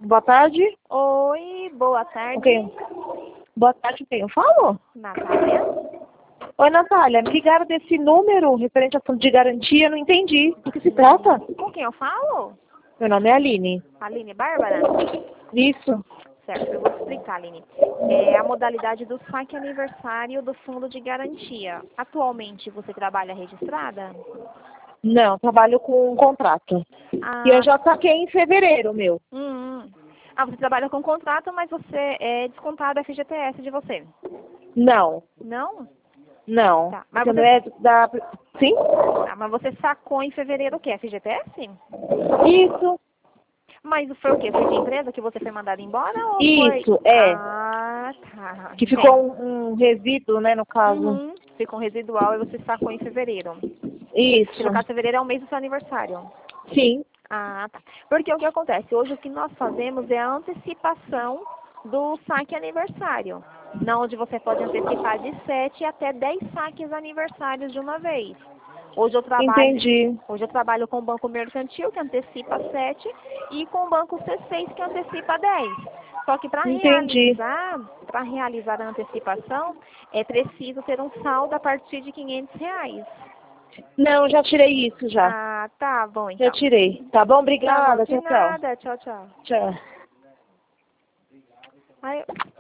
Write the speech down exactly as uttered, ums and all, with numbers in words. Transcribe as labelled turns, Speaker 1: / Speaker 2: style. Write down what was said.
Speaker 1: Boa tarde.
Speaker 2: Oi, boa tarde.
Speaker 1: Ok. Boa tarde, quem eu falo?
Speaker 2: Natália.
Speaker 1: Oi, Natália. Me ligaram desse número referente a fundo de garantia, não entendi. Do que se trata?
Speaker 2: Com quem eu falo?
Speaker 1: Meu nome é Aline.
Speaker 2: Aline Bárbara?
Speaker 1: Isso.
Speaker 2: Certo, eu vou te explicar, Aline. É a modalidade do saque aniversário do fundo de garantia. Atualmente você trabalha registrada?
Speaker 1: Não, trabalho com um contrato.
Speaker 2: Ah,
Speaker 1: E eu já saquei em fevereiro, meu.
Speaker 2: hum, hum. Ah, você trabalha com contrato, mas você é descontado F G T S de você?
Speaker 1: Não,
Speaker 2: Não?
Speaker 1: não.
Speaker 2: Tá, mas
Speaker 1: Você
Speaker 2: você,
Speaker 1: não é da... Sim?
Speaker 2: ah, mas você sacou em fevereiro o quê? F G T S?
Speaker 1: Isso.
Speaker 2: Mas foi o quê? Foi de empresa que você foi mandado embora ou foi...
Speaker 1: Isso, é.
Speaker 2: Ah, tá.
Speaker 1: Que
Speaker 2: Entendo.
Speaker 1: ficou um, um resíduo, né, no caso.
Speaker 2: Uhum. Ficou residual e você sacou em fevereiro.
Speaker 1: Isso.
Speaker 2: Que no caso, fevereiro é o mês do seu aniversário.
Speaker 1: Sim.
Speaker 2: Ah, tá. Porque o que acontece? Hoje o que nós fazemos é a antecipação do saque aniversário. Na onde você pode antecipar de sete até dez saques aniversários de uma vez. Hoje eu trabalho,
Speaker 1: Entendi.
Speaker 2: hoje eu trabalho com o Banco Mercantil, que antecipa sete, e com o Banco C seis, que antecipa dez. Só que para
Speaker 1: Entendi.
Speaker 2: realizar, para realizar a antecipação, é preciso ter um saldo a partir de quinhentos reais.
Speaker 1: Não, já tirei isso já.
Speaker 2: Ah, tá bom
Speaker 1: Já
Speaker 2: então.
Speaker 1: tirei. Tá bom?
Speaker 2: Tá bom,
Speaker 1: Obrigada.
Speaker 2: de
Speaker 1: Tchau, tchau.
Speaker 2: nada. Tchau, tchau.
Speaker 1: Tchau.
Speaker 2: Ai, eu-